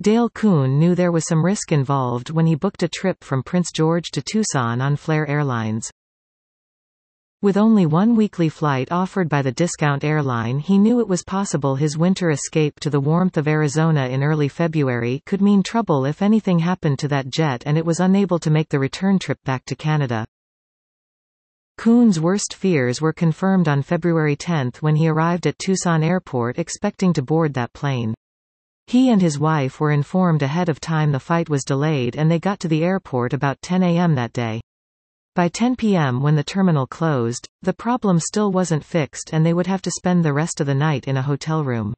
Dale Kuhn knew there was some risk involved when he booked a trip from Prince George to Tucson on Flair Airlines. With only one weekly flight offered by the discount airline, he knew it was possible his winter escape to the warmth of Arizona in early February could mean trouble if anything happened to that jet and it was unable to make the return trip back to Canada. Kuhn's worst fears were confirmed on February 10 when he arrived at Tucson Airport expecting to board that plane. He and his wife were informed ahead of time the flight was delayed and they got to the airport about 10 a.m. that day. By 10 p.m. when the terminal closed, the problem still wasn't fixed and they would have to spend the rest of the night in a hotel room.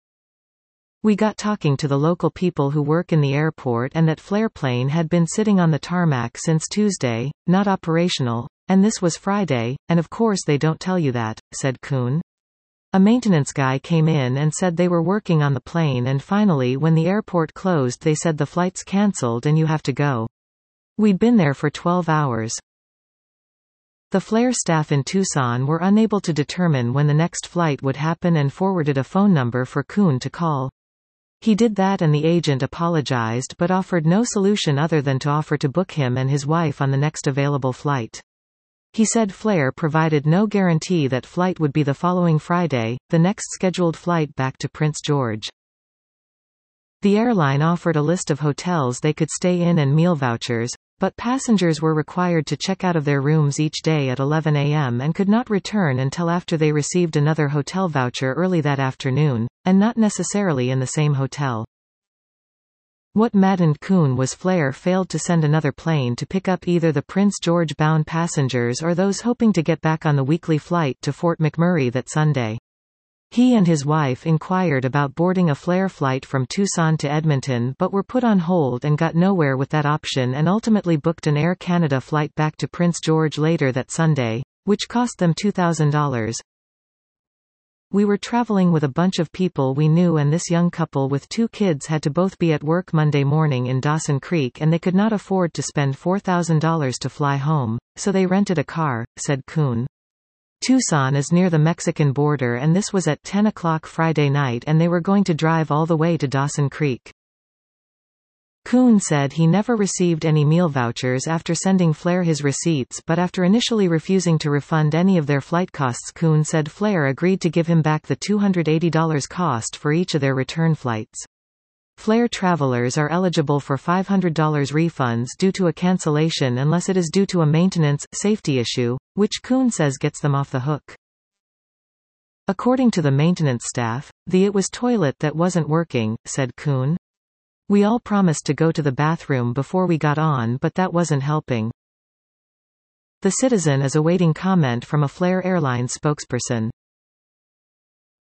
We got talking to the local people who work in the airport and that Flair plane had been sitting on the tarmac since Tuesday, not operational, and this was Friday, and of course they don't tell you that, said Kuhn. A maintenance guy came in and said they were working on the plane and finally when the airport closed they said the flight's cancelled and you have to go. We'd been there for 12 hours. The Flair staff in Tucson were unable to determine when the next flight would happen and forwarded a phone number for Kuhn to call. He did that and the agent apologized but offered no solution other than to offer to book him and his wife on the next available flight. He said Flair provided no guarantee that flight would be the following Friday, the next scheduled flight back to Prince George. The airline offered a list of hotels they could stay in and meal vouchers, but passengers were required to check out of their rooms each day at 11 a.m. and could not return until after they received another hotel voucher early that afternoon, and not necessarily in the same hotel. What maddened Kuhn was Flair failed to send another plane to pick up either the Prince George-bound passengers or those hoping to get back on the weekly flight to Fort McMurray that Sunday. He and his wife inquired about boarding a Flair flight from Tucson to Edmonton but were put on hold and got nowhere with that option and ultimately booked an Air Canada flight back to Prince George later that Sunday, which cost them $2,000. We were traveling with a bunch of people we knew and this young couple with 2 kids had to both be at work Monday morning in Dawson Creek and they could not afford to spend $4,000 to fly home, so they rented a car, said Kuhn. Tucson is near the Mexican border and this was at 10 o'clock Friday night and they were going to drive all the way to Dawson Creek. Kuhn said he never received any meal vouchers after sending Flair his receipts but after initially refusing to refund any of their flight costs Kuhn said Flair agreed to give him back the $280 cost for each of their return flights. Flair travelers are eligible for $500 refunds due to a cancellation unless it is due to a maintenance, safety issue, which Kuhn says gets them off the hook. According to the maintenance staff, it was toilet that wasn't working, said Kuhn. We all promised to go to the bathroom before we got on but that wasn't helping. The Citizen is awaiting comment from a Flair Airlines spokesperson.